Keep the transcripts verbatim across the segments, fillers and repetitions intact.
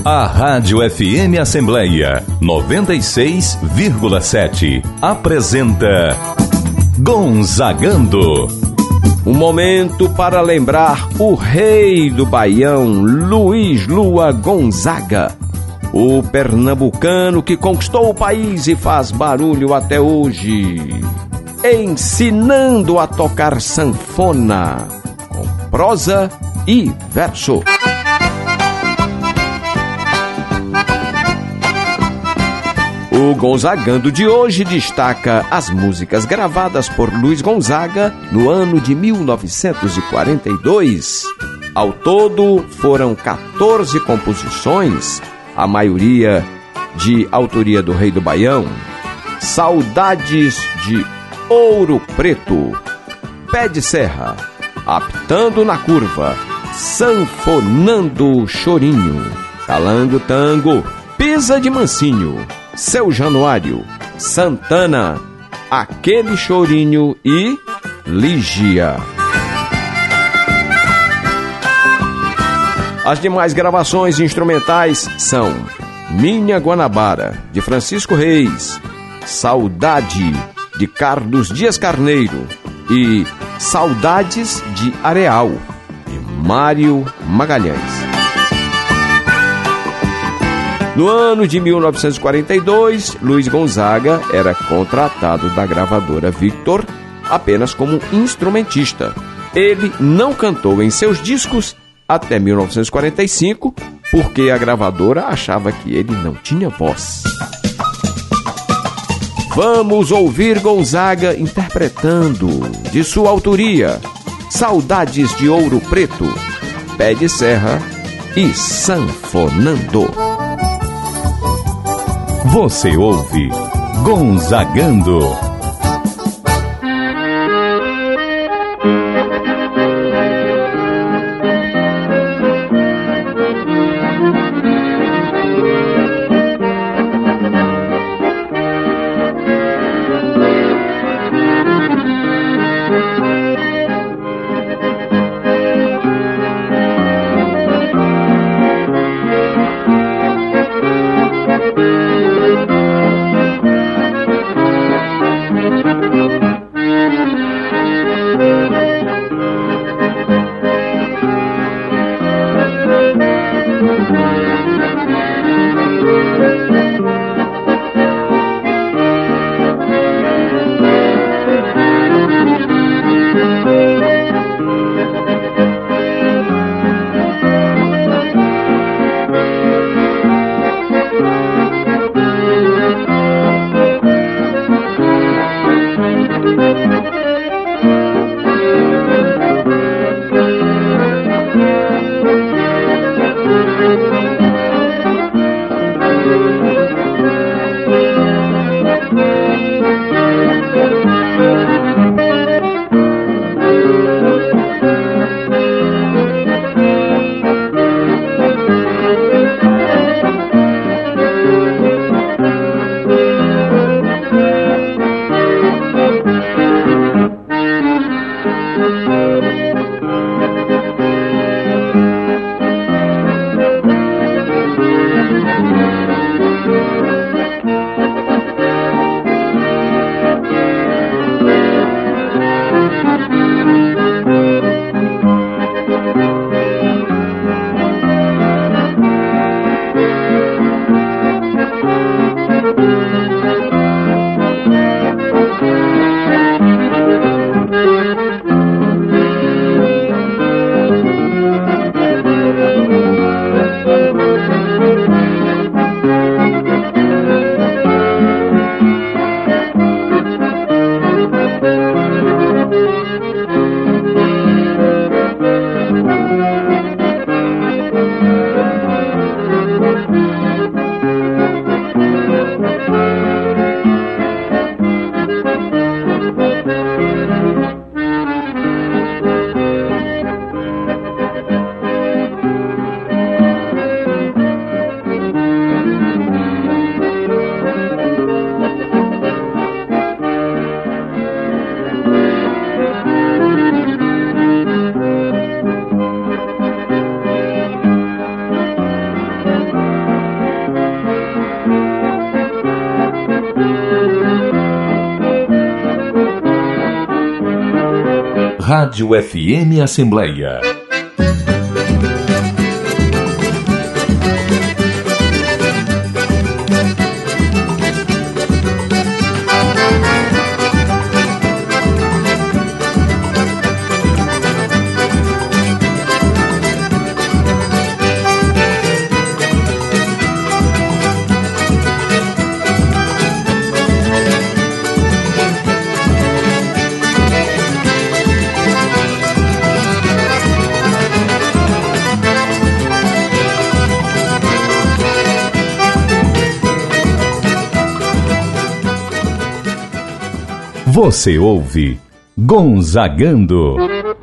A Rádio F M Assembleia noventa e seis vírgula sete apresenta Gonzagando. Um momento para lembrar o rei do Baião, Luiz Lua Gonzaga, o pernambucano que conquistou o país e faz barulho até hoje, ensinando a tocar sanfona com prosa e verso. O Gonzagando de hoje destaca as músicas gravadas por Luiz Gonzaga no ano de mil novecentos e quarenta e dois. Ao todo, foram quatorze composições, a maioria de autoria do Rei do Baião: Saudades de Ouro Preto, Pé de Serra, Apitando na Curva, Sanfonando Chorinho, Calango Tango, Pisa de Mansinho, Seu Januário, Santana, Aquele Chorinho e Lígia. As demais gravações instrumentais são Minha Guanabara, de Francisco Reis, Saudade, de Carlos Dias Carneiro e Saudades de Areal, de Mário Magalhães. No ano de mil novecentos e quarenta e dois, Luiz Gonzaga era contratado da gravadora Victor apenas como instrumentista. Ele não cantou em seus discos até mil novecentos e quarenta e cinco, porque a gravadora achava que ele não tinha voz. Vamos ouvir Gonzaga interpretando, de sua autoria, Saudades de Ouro Preto, Pé de Serra e Sanfonando. Você ouve Gonzagando. Rádio F M Assembleia. Você ouve Gonzagando.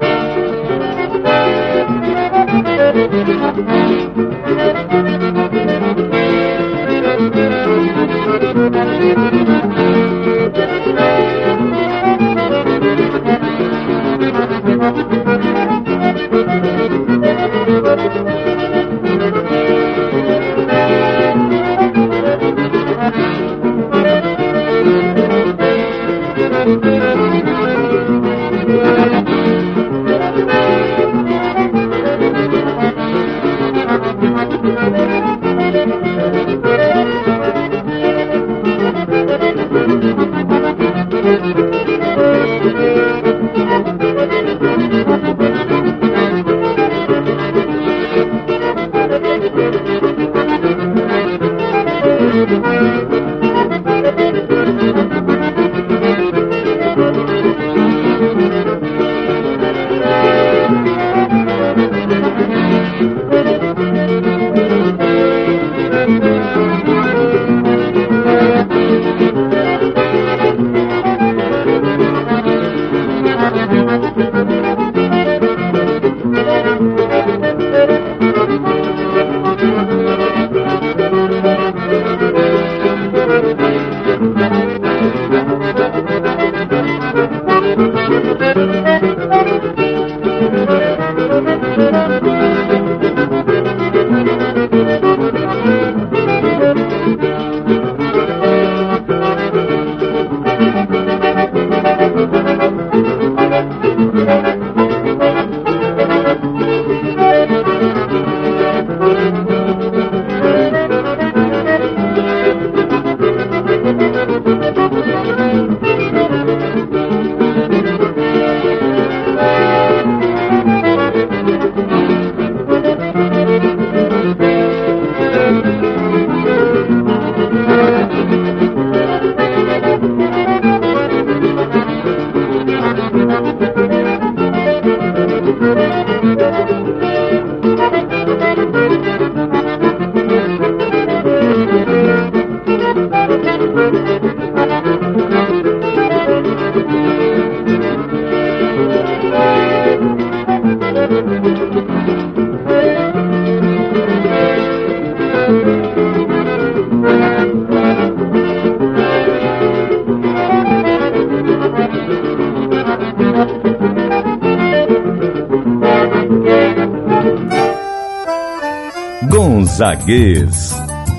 Gonzaguês.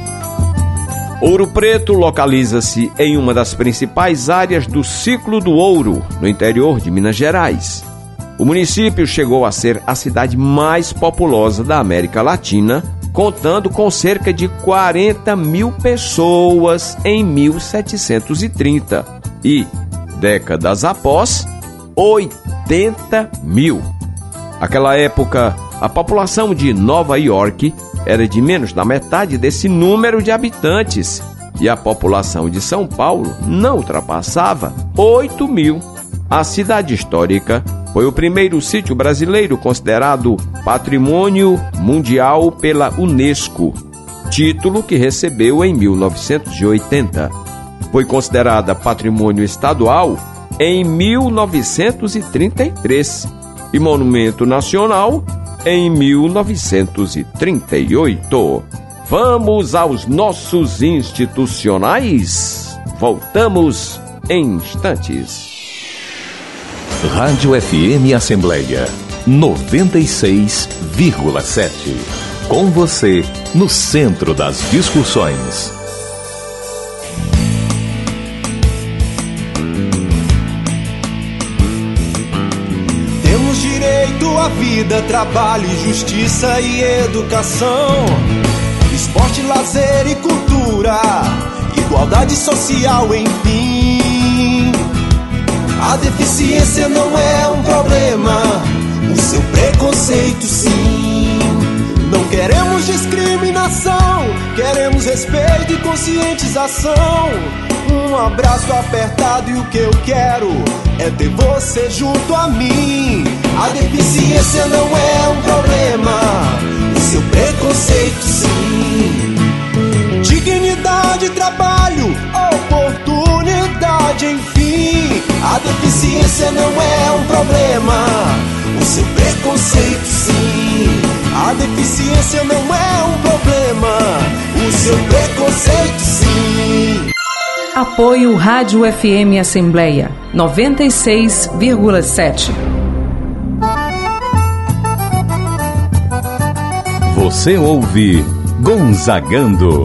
Ouro Preto localiza-se em uma das principais áreas do ciclo do ouro, no interior de Minas Gerais. O município chegou a ser a cidade mais populosa da América Latina, contando com cerca de quarenta mil pessoas em mil setecentos e trinta e, décadas após, oitenta mil. Naquela época, a população de Nova York era de menos da metade desse número de habitantes e a população de São Paulo não ultrapassava oito mil. A cidade histórica foi o primeiro sítio brasileiro considerado Patrimônio Mundial pela Unesco, título que recebeu em mil novecentos e oitenta. Foi considerada Patrimônio Estadual em mil novecentos e trinta e três e Monumento Nacional em mil novecentos e trinta e oito. Vamos aos nossos institucionais? Voltamos em instantes. Rádio F M Assembleia noventa e seis vírgula sete. Com você no centro das discussões. vida, trabalho, justiça e educação, esporte, lazer e cultura, igualdade social, enfim. A deficiência não é um problema, o seu preconceito sim. Não queremos discriminação, queremos respeito e conscientização. Um abraço apertado e o que eu quero é ter você junto a mim. A deficiência não é um problema, o seu preconceito sim. Dignidade, trabalho, oportunidade, enfim. A deficiência não é um problema, o seu preconceito sim. A deficiência não é um problema, o seu preconceito sim. Apoio Rádio F M Assembleia noventa e seis vírgula sete. Você ouve Gonzagando.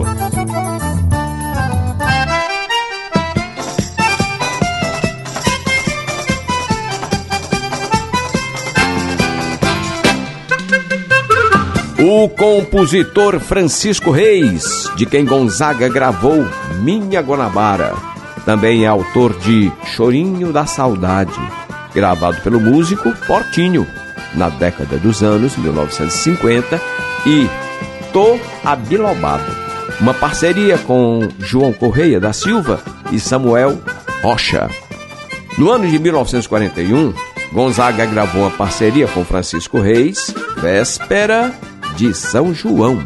O compositor Francisco Reis, de quem Gonzaga gravou Minha Guanabara, também é autor de Chorinho da Saudade, gravado pelo músico Portinho na década dos anos mil novecentos e cinquenta, e Tô Abilobado, uma parceria com João Correia da Silva e Samuel Rocha. No ano de mil novecentos e quarenta e um, Gonzaga gravou uma parceria com Francisco Reis, Véspera de São João.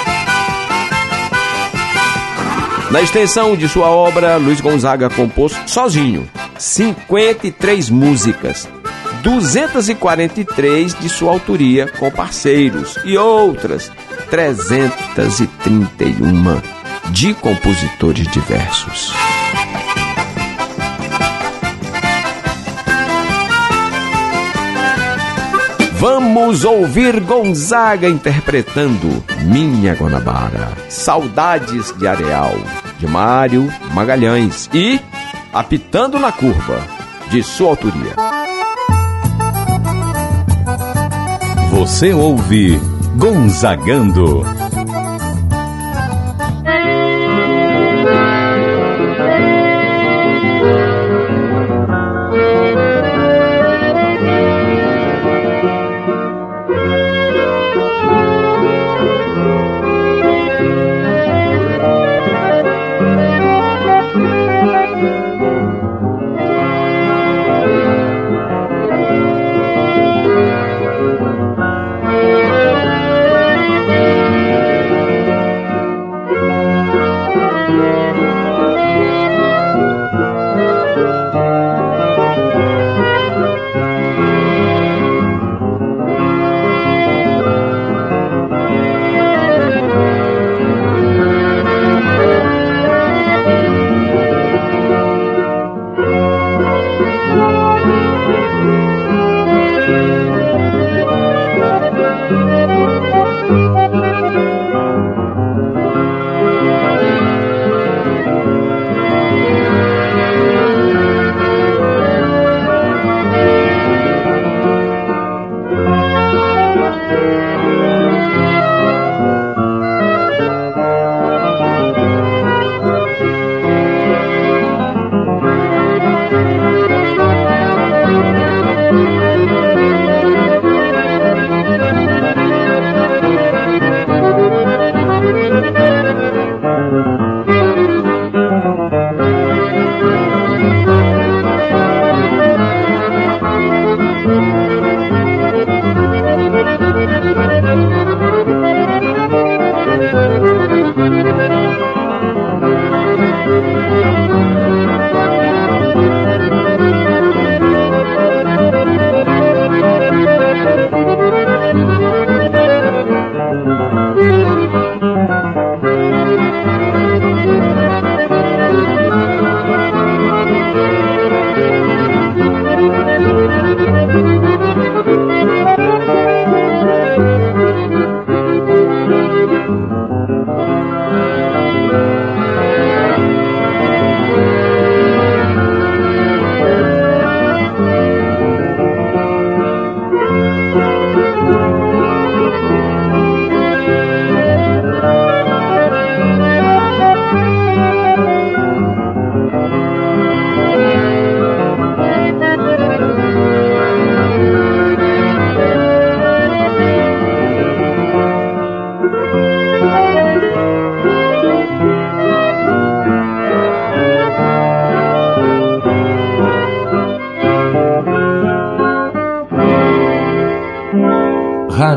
Na extensão de sua obra, Luiz Gonzaga compôs sozinho cinquenta e três músicas, duzentas e quarenta e três de sua autoria com parceiros e outras trezentas e trinta e um de compositores diversos. Vamos ouvir Gonzaga interpretando Minha Guanabara, Saudades de Areal, de Mário Magalhães, e Apitando na Curva, de sua autoria. Você ouve Gonzagando.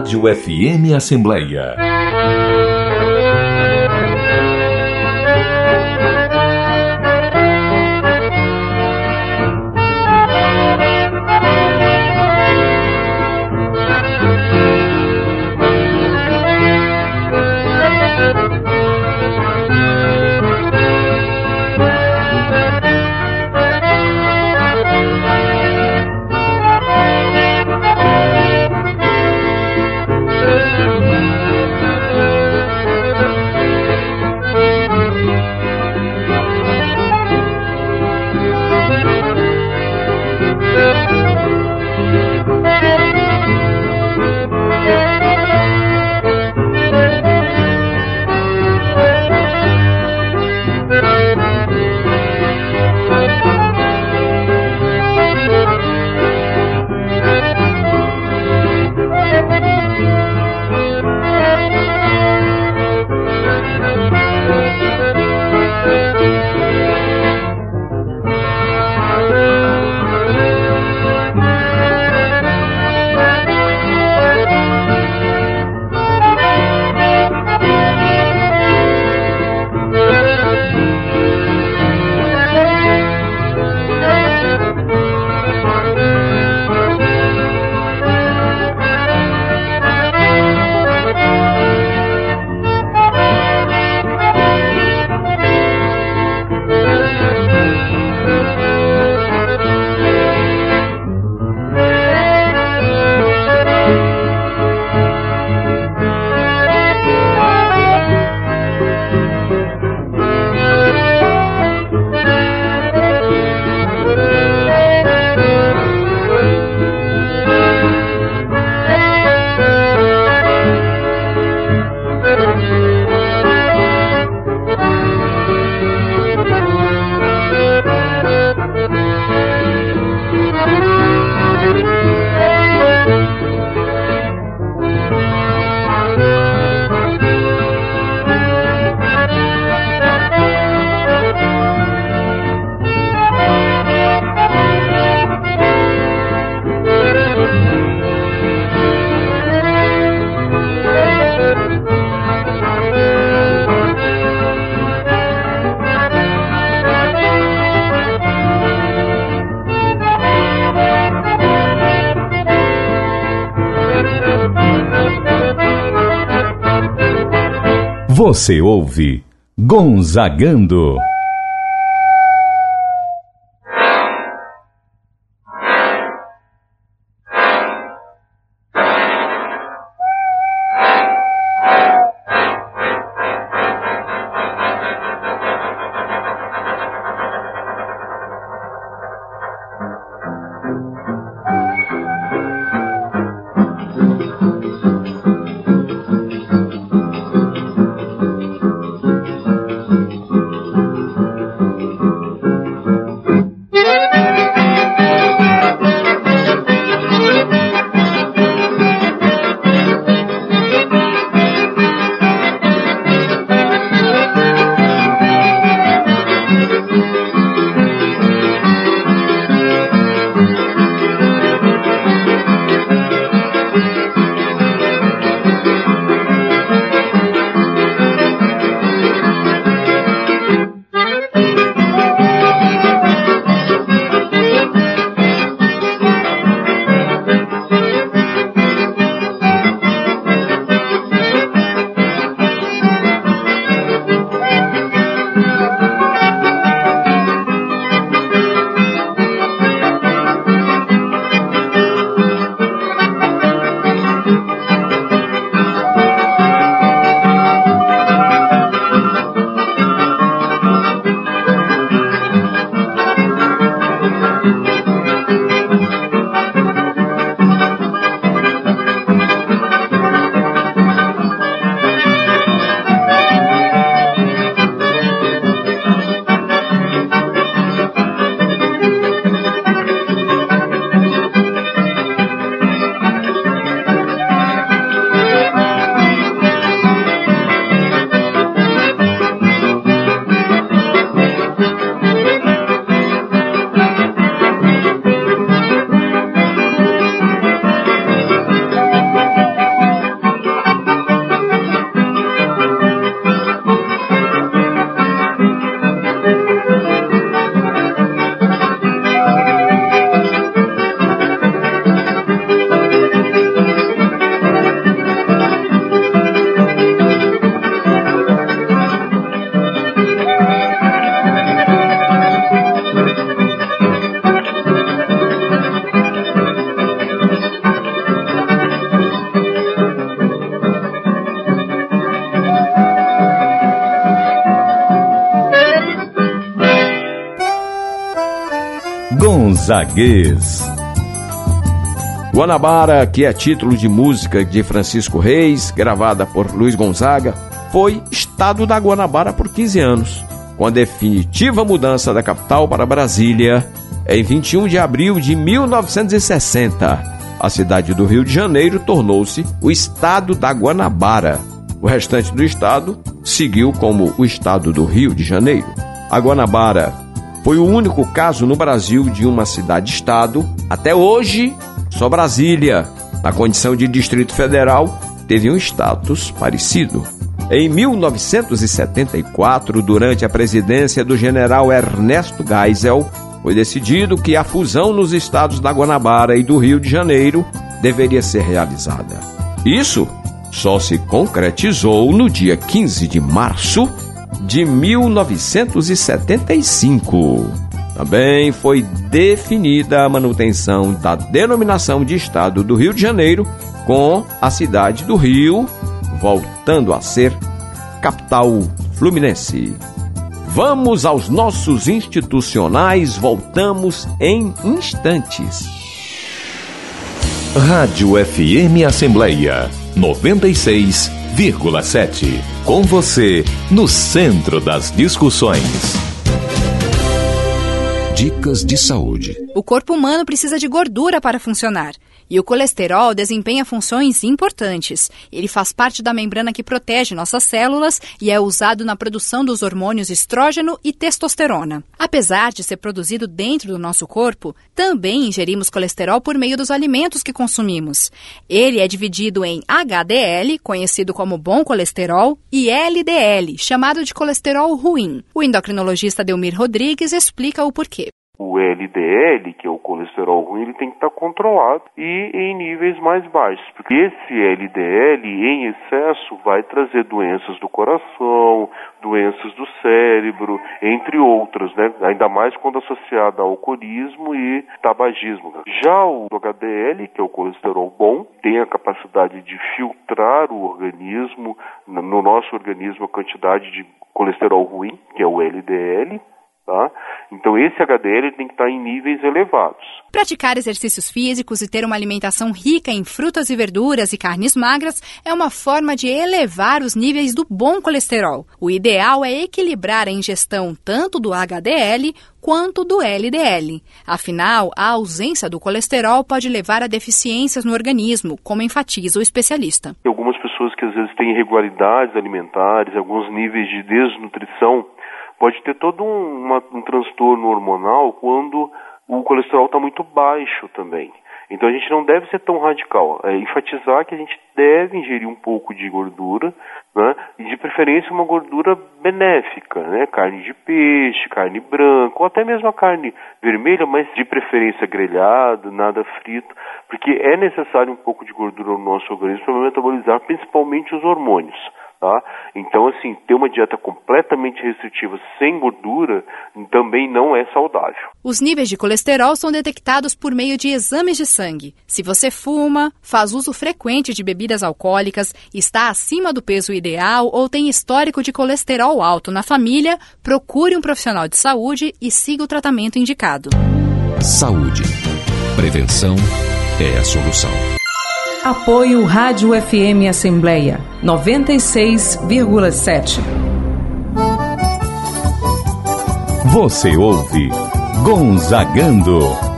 Rádio F M Assembleia. Você ouve Gonzagando. Gonzaguês. Guanabara, que é título de música de Francisco Reis, gravada por Luiz Gonzaga, foi estado da Guanabara por quinze anos, com a definitiva mudança da capital para Brasília em vinte e um de abril de mil novecentos e sessenta. A cidade do Rio de Janeiro tornou-se o estado da Guanabara. O restante do estado seguiu como o estado do Rio de Janeiro. A Guanabara foi o único caso no Brasil de uma cidade-estado. Até hoje, só Brasília, na condição de Distrito Federal, teve um status parecido. Em mil novecentos e setenta e quatro, durante a presidência do general Ernesto Geisel, foi decidido que a fusão nos estados da Guanabara e do Rio de Janeiro deveria ser realizada. Isso só se concretizou no dia quinze de março de mil novecentos e setenta e cinco. Também foi definida a manutenção da denominação de estado do Rio de Janeiro, com a cidade do Rio voltando a ser capital fluminense. Vamos aos nossos institucionais, voltamos em instantes. Rádio F M Assembleia noventa e seis vírgula sete. Com você, no centro das discussões. Dicas de saúde. O corpo humano precisa de gordura para funcionar. E o colesterol desempenha funções importantes. Ele faz parte da membrana que protege nossas células e é usado na produção dos hormônios estrógeno e testosterona. Apesar de ser produzido dentro do nosso corpo, também ingerimos colesterol por meio dos alimentos que consumimos. Ele é dividido em H D L, conhecido como bom colesterol, e L D L, chamado de colesterol ruim. O endocrinologista Delmir Rodrigues explica o porquê. O L D L, que é o colesterol ruim, ele tem que estar controlado e em níveis mais baixos, porque esse L D L em excesso vai trazer doenças do coração, doenças do cérebro, entre outras, né? Ainda mais quando associada ao alcoolismo e tabagismo. Já o H D L, que é o colesterol bom, tem a capacidade de filtrar o organismo, no nosso organismo a quantidade de colesterol ruim, que é o L D L, tá? Então esse H D L tem que estar em níveis elevados. Praticar exercícios físicos e ter uma alimentação rica em frutas e verduras e carnes magras é uma forma de elevar os níveis do bom colesterol. O ideal é equilibrar a ingestão tanto do H D L quanto do L D L. Afinal, a ausência do colesterol pode levar a deficiências no organismo, como enfatiza o especialista. Algumas pessoas que às vezes têm irregularidades alimentares, alguns níveis de desnutrição, pode ter todo um, uma, um transtorno hormonal quando o colesterol está muito baixo também. Então a gente não deve ser tão radical. É enfatizar que a gente deve ingerir um pouco de gordura, né? E de preferência uma gordura benéfica, né? Carne de peixe, carne branca, ou até mesmo a carne vermelha, mas de preferência grelhada, nada frito, porque é necessário um pouco de gordura no nosso organismo para metabolizar principalmente os hormônios. Tá? Então, assim, ter uma dieta completamente restritiva sem gordura também não é saudável. Os níveis de colesterol são detectados por meio de exames de sangue. Se você fuma, faz uso frequente de bebidas alcoólicas, está acima do peso ideal ou tem histórico de colesterol alto na família, procure um profissional de saúde e siga o tratamento indicado. Saúde. Prevenção é a solução. Apoio Rádio F M Assembleia noventa e seis vírgula sete. Você ouve Gonzagando.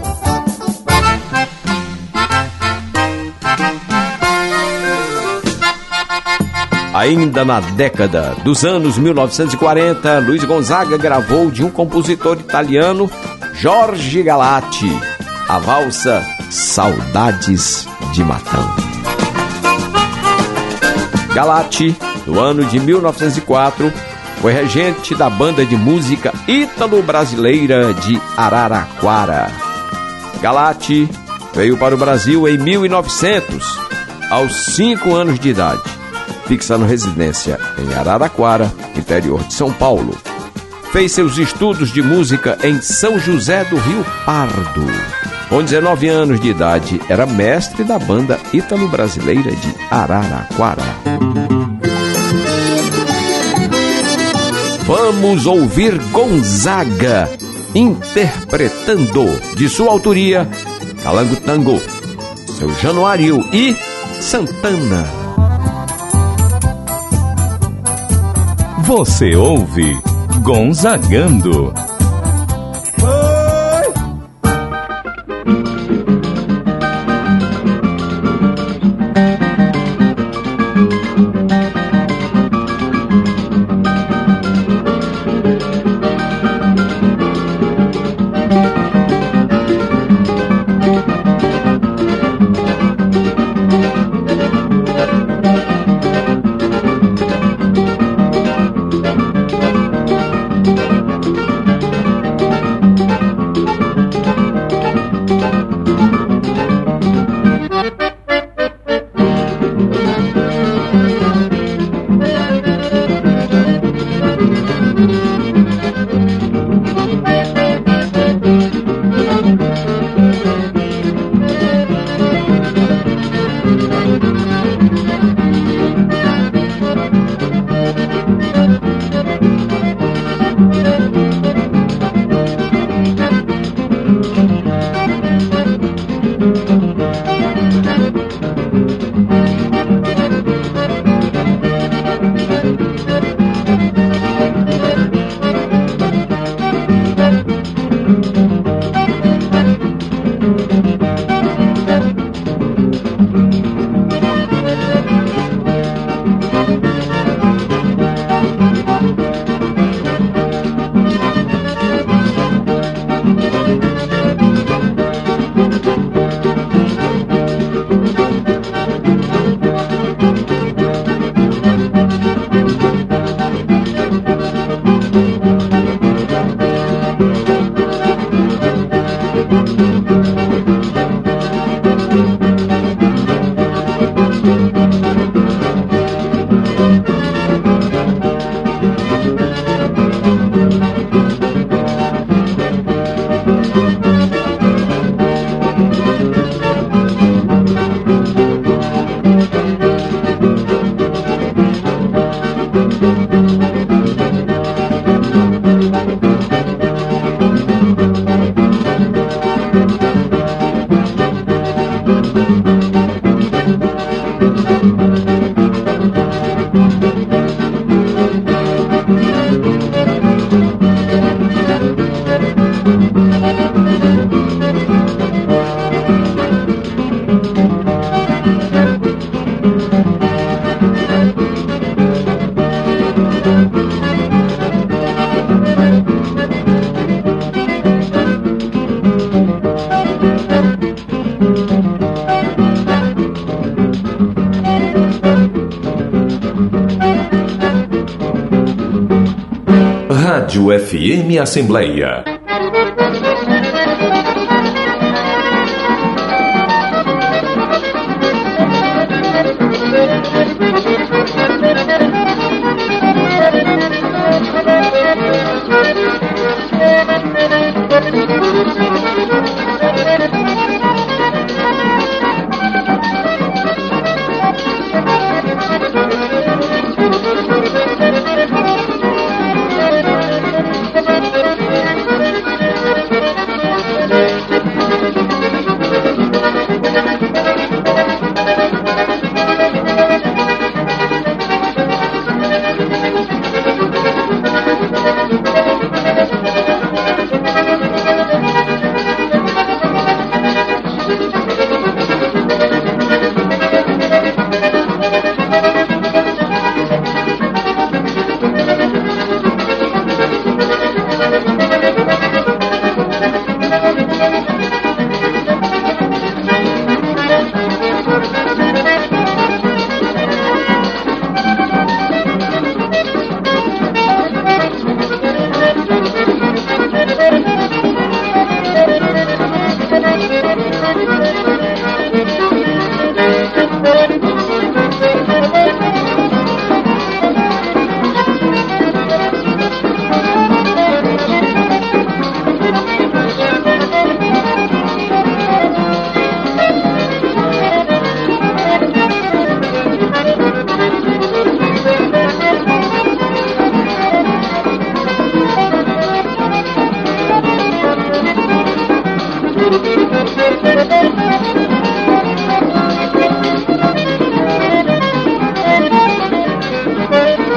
Ainda na década dos anos mil novecentos e quarenta, Luiz Gonzaga gravou de um compositor italiano, Jorge Galati, a valsa Saudades de Matão. Galati, no ano de mil novecentos e quatro, foi regente da banda de música ítalo-brasileira de Araraquara. Galati veio para o Brasil em mil e novecentos, aos cinco anos de idade, fixando residência em Araraquara, interior de São Paulo. Fez seus estudos de música em São José do Rio Pardo. Com dezenove anos de idade, era mestre da banda ítalo-brasileira de Araraquara. Vamos ouvir Gonzaga interpretando, de sua autoria, Calango Tango, Seu Januário e Santana. Você ouve Gonzagando. Rádio F M Assembleia.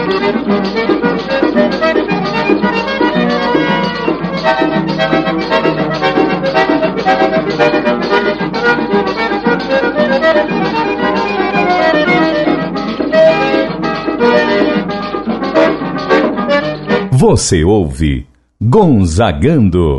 Você ouve Gonzagando.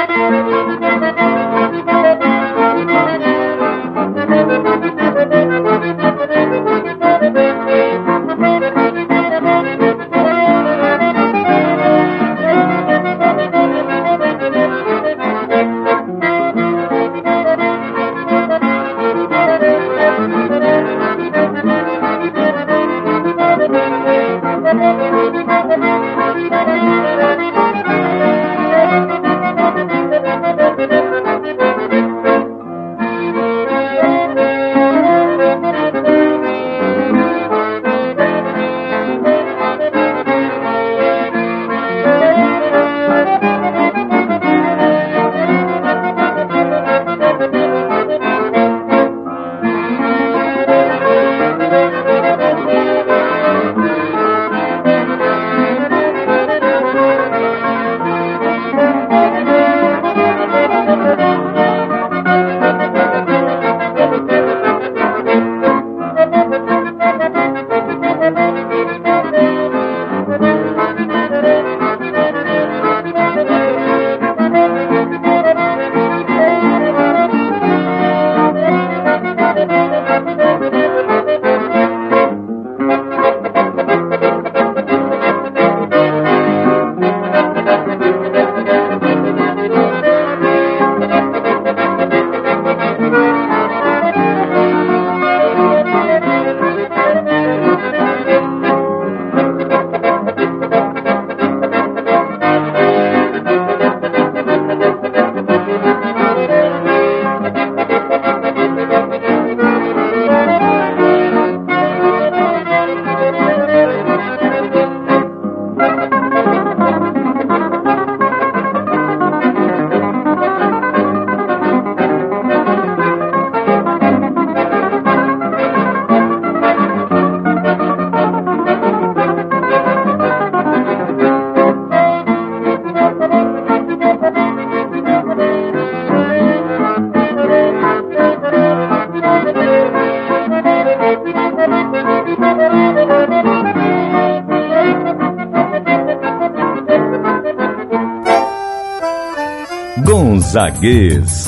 Gonzaguês.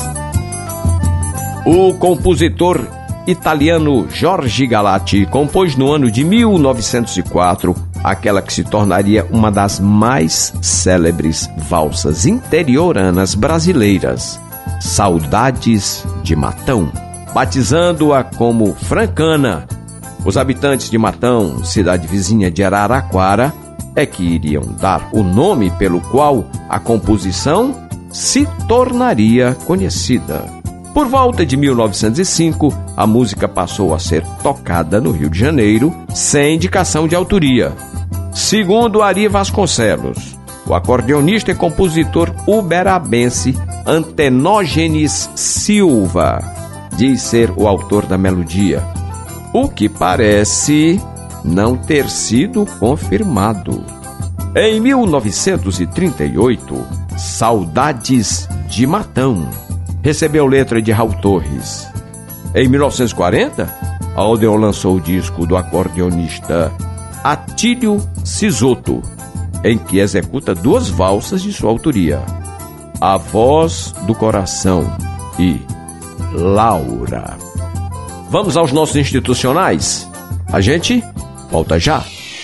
O compositor italiano Jorge Galati compôs no ano de mil novecentos e quatro aquela que se tornaria uma das mais célebres valsas interioranas brasileiras, Saudades de Matão, batizando-a como Francana. Os habitantes de Matão, cidade vizinha de Araraquara, é que iriam dar o nome pelo qual a composição se tornaria conhecida. Por volta de mil novecentos e cinco, a música passou a ser tocada no Rio de Janeiro, sem indicação de autoria. Segundo Ari Vasconcelos, o acordeonista e compositor uberabense Antenógenes Silva diz ser o autor da melodia, o que parece não ter sido confirmado. Em mil novecentos e trinta e oito, Saudades de Matão recebeu letra de Raul Torres. Em mil novecentos e quarenta, a Odeon lançou o disco do acordeonista Atílio Sisoto, em que executa duas valsas de sua autoria, A Voz do Coração e Laura. Vamos aos nossos institucionais? A gente volta já.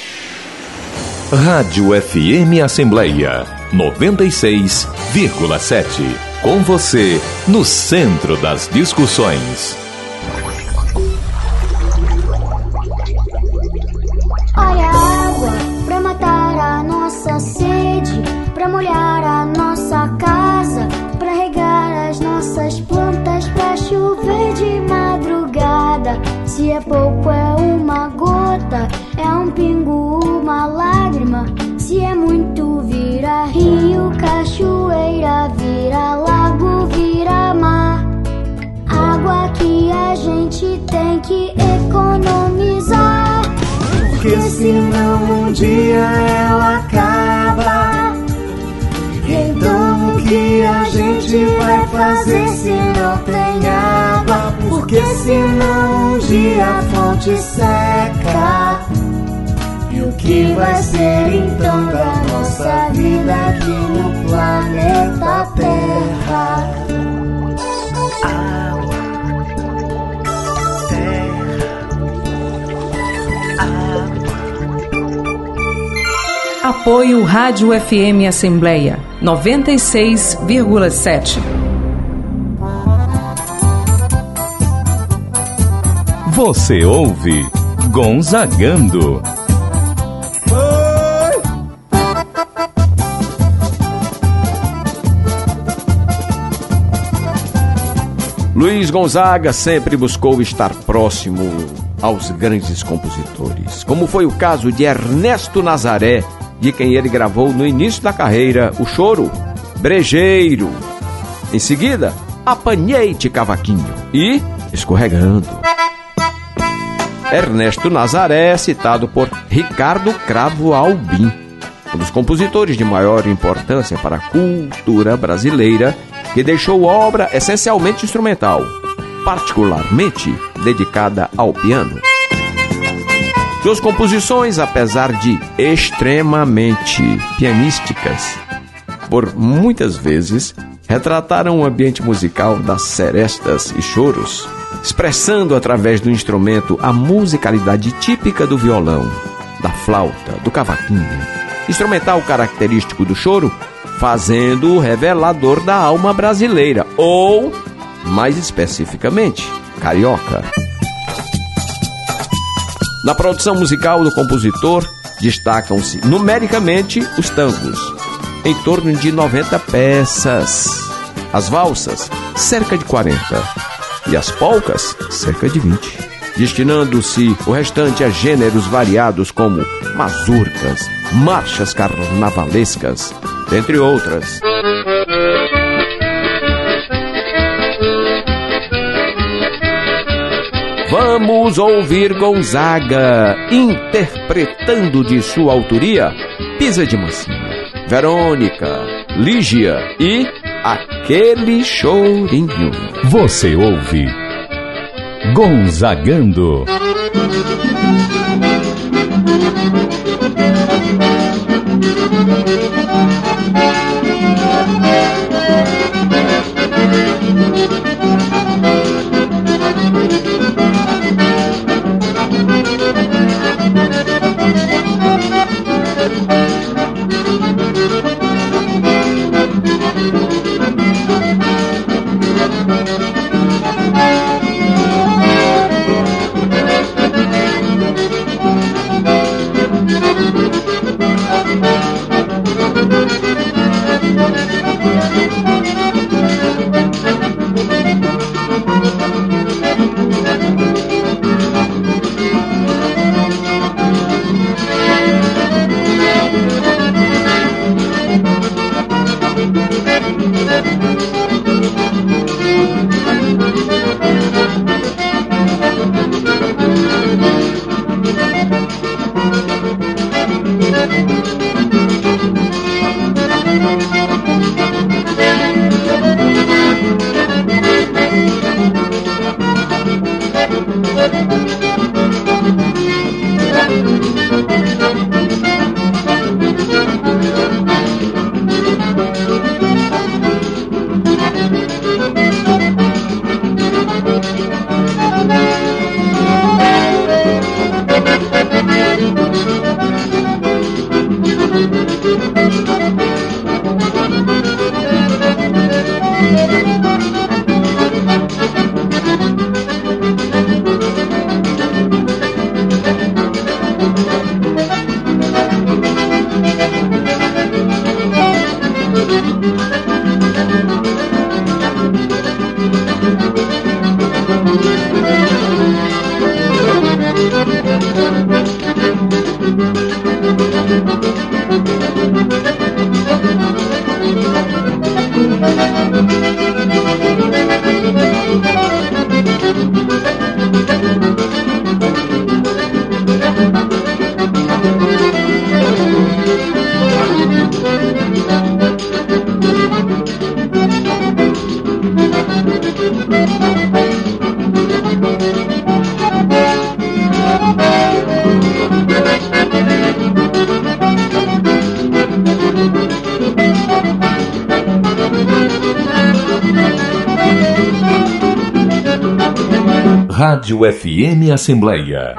Rádio F M Assembleia noventa e seis vírgula sete. Com você no centro das discussões. Olha a água pra matar a nossa sede, pra molhar a nossa casa, pra regar as nossas plantas, pra chover de madrugada. Se é pouco é uma gota, é um pingo, uma lágrima. Se é muito vira rio, cachoeira, vira lago, vira mar. Água que a gente tem que economizar, porque senão não um dia ela acaba. Então o que a gente vai fazer se não tem água? Porque senão um dia a fonte seca. E o que vai ser então da nossa vida aqui no planeta Terra? Água, terra, água. Apoio Rádio F M Assembleia noventa e seis vírgula sete. Você ouve Gonzagando. Luiz Gonzaga sempre buscou estar próximo aos grandes compositores, como foi o caso de Ernesto Nazaré, de quem ele gravou no início da carreira o choro Brejeiro. Em seguida, Apanhei-te Cavaquinho e Escorregando. Ernesto Nazaré é citado por Ricardo Cravo Albim, um dos compositores de maior importância para a cultura brasileira, que deixou obra essencialmente instrumental, particularmente dedicada ao piano. Suas composições, apesar de extremamente pianísticas, por muitas vezes retrataram o ambiente musical das serestas e choros, expressando através do instrumento a musicalidade típica do violão, da flauta, do cavaquinho, instrumental característico do choro, fazendo-o revelador da alma brasileira, ou, mais especificamente, carioca. Na produção musical do compositor, destacam-se numericamente os tangos, em torno de noventa peças, as valsas, cerca de quarenta, e as polcas, cerca de vinte, destinando-se o restante a gêneros variados como mazurcas, marchas carnavalescas, entre outras. Vamos ouvir Gonzaga interpretando de sua autoria Pisa de Mansinho, Verônica, Lígia e Aquele Chorinho. Você ouve Gonzagando. Rádio F M Assembleia.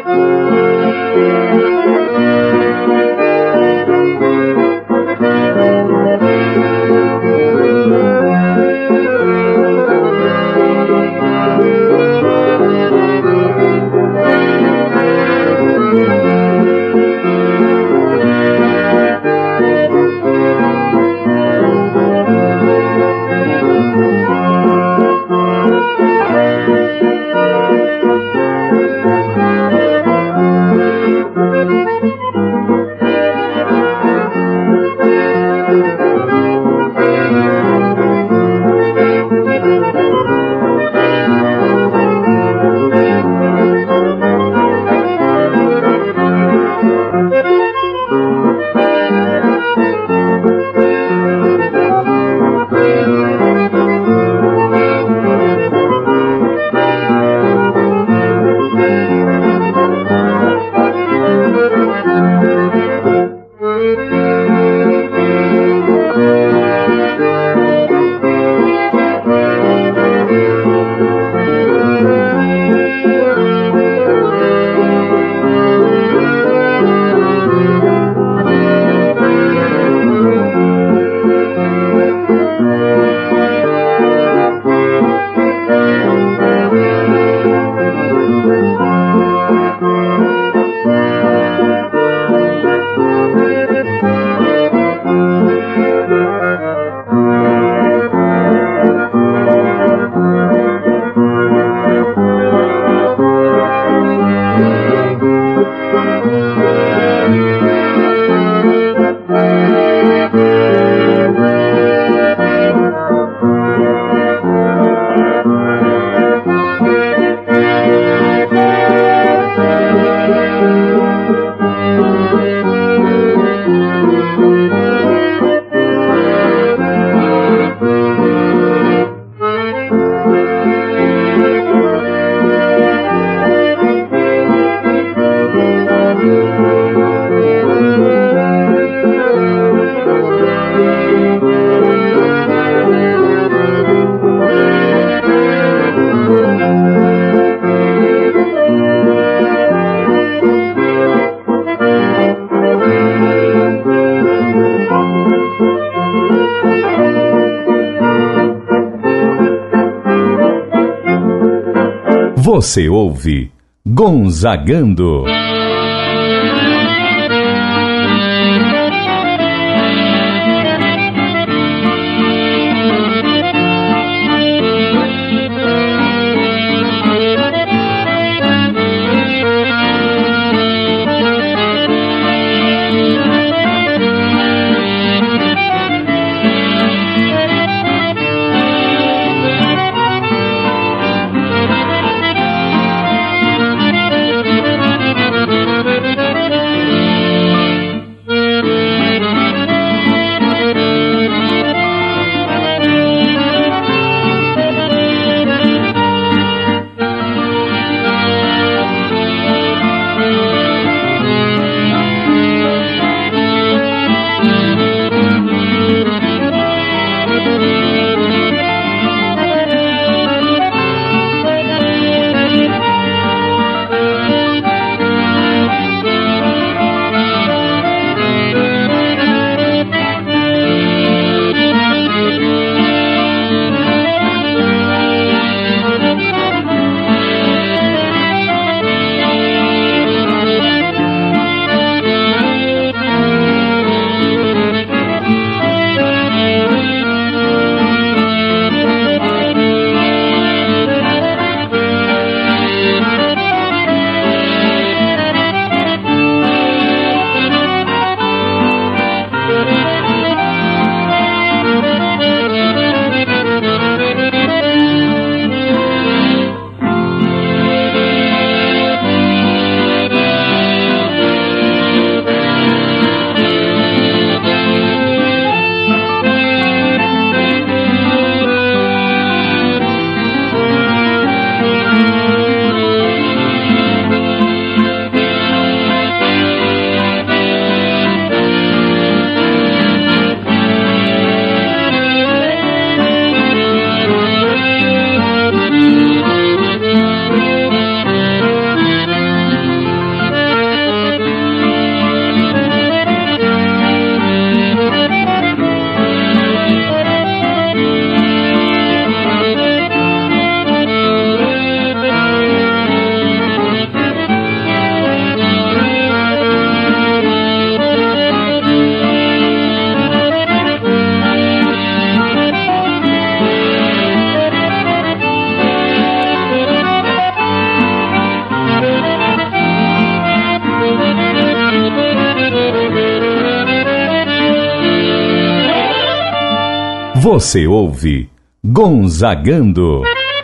Você ouve Gonzagando. Você ouve Gonzagando.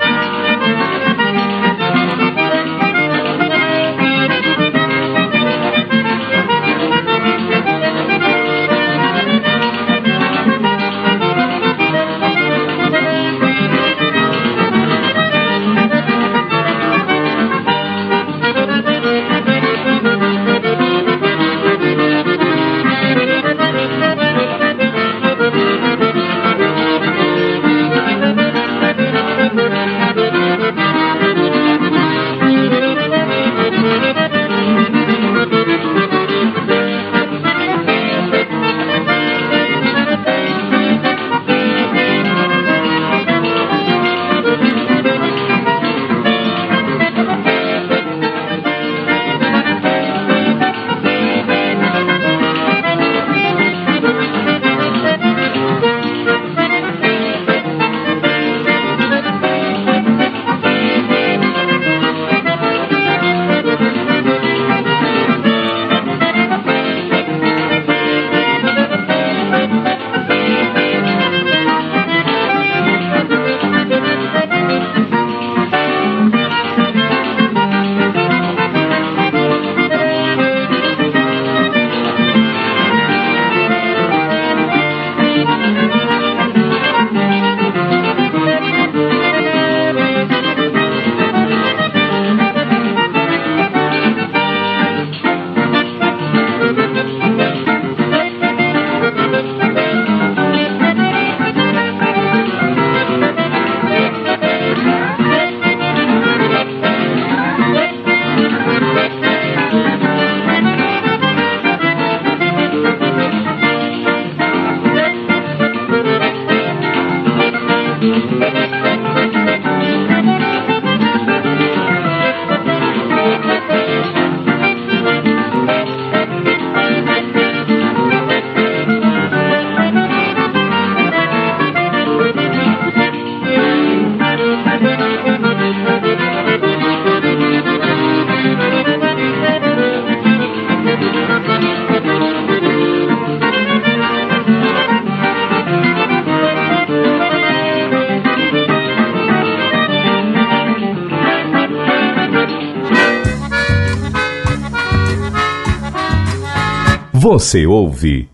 Você ouve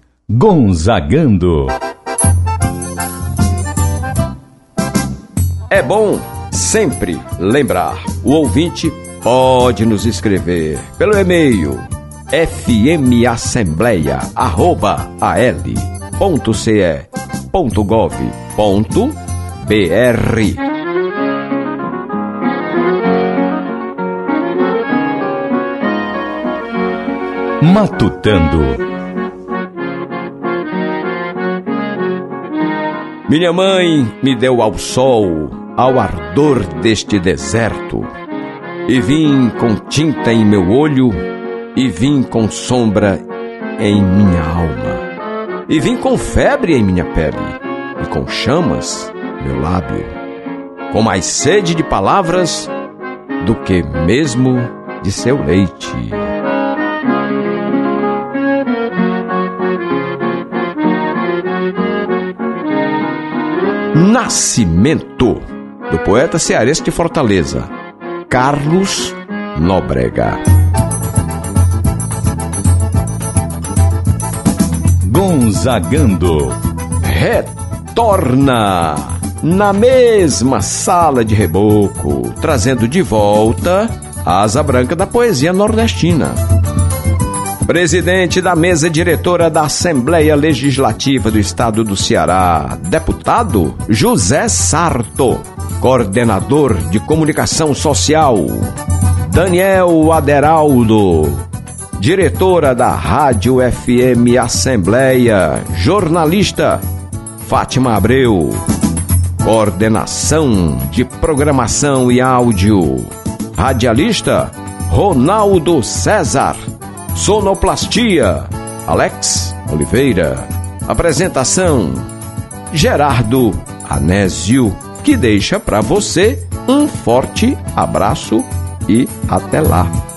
Gonzagando. É bom sempre lembrar, o ouvinte pode nos escrever pelo e-mail fmassembleia arroba a l ponto c e ponto gov ponto b r. Matutando. Minha mãe me deu ao sol, ao ardor deste deserto, e vim com tinta em meu olho, e vim com sombra em minha alma, e vim com febre em minha pele, e com chamas meu lábio, com mais sede de palavras do que mesmo de seu leite. Nascimento, do poeta cearense de Fortaleza, Carlos Nóbrega. Gonzagando retorna na mesma sala de reboco, trazendo de volta a asa branca da poesia nordestina. Presidente da mesa diretora da Assembleia Legislativa do Estado do Ceará, deputado José Sarto. Coordenador de Comunicação Social, Daniel Aderaldo. Diretora da Rádio F M Assembleia, jornalista Fátima Abreu. Coordenação de Programação e Áudio, radialista Ronaldo César. Sonoplastia, Alex Oliveira. Apresentação, Gerardo Anésio, que deixa para você um forte abraço e até lá.